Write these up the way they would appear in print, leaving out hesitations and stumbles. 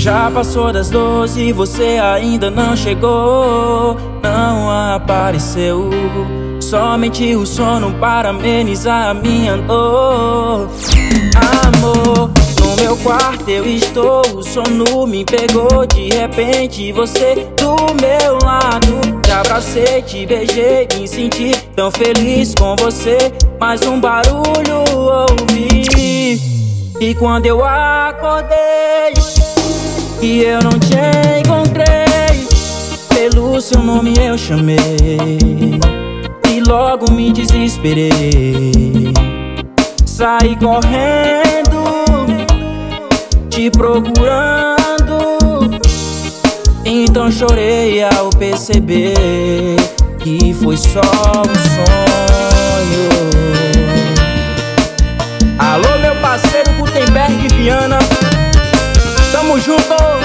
Já passou das 12 e você ainda não chegou, não apareceu. Somente o sono para amenizar a minha dor. Amor, no meu quarto eu estou, o sono me pegou. De repente você do meu lado. Te abracei, te beijei, me senti tão feliz com você. Mais um barulho ouvi, e quando eu acordei e eu não te encontrei, pelo seu nome eu chamei e logo me desesperei. Saí correndo, te procurando, então chorei ao perceber que foi só um sonho. Alô, meu parceiro Gutenberg Viana, tamo junto!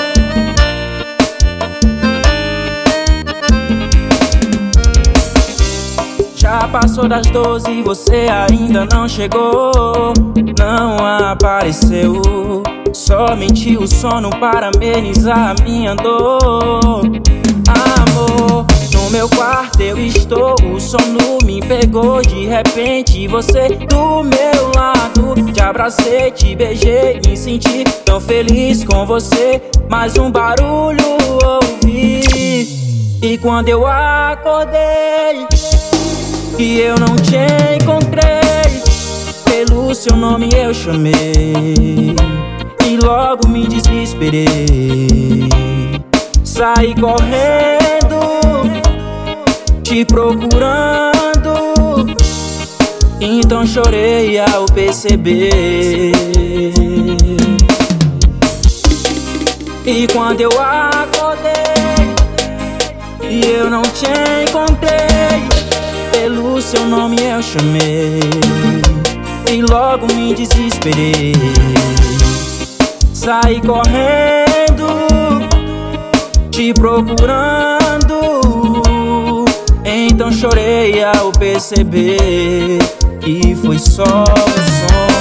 Já passou das 12 e você ainda não chegou, não apareceu. Somente o sono para amenizar a minha dor. Amor, no meu quarto eu estou, o sono me pegou. De repente você do meu lado. Te abracei, te beijei, me senti tão feliz com você. Mais um barulho ouvi, e quando eu acordei e eu não te encontrei, pelo seu nome eu chamei e logo me desesperei. Saí correndo, te procurando, então chorei ao perceber. E quando eu acordei e eu não te encontrei, pelo seu nome eu chamei e logo me desesperei. Saí correndo, te procurando, então chorei ao perceber que foi só um sonho.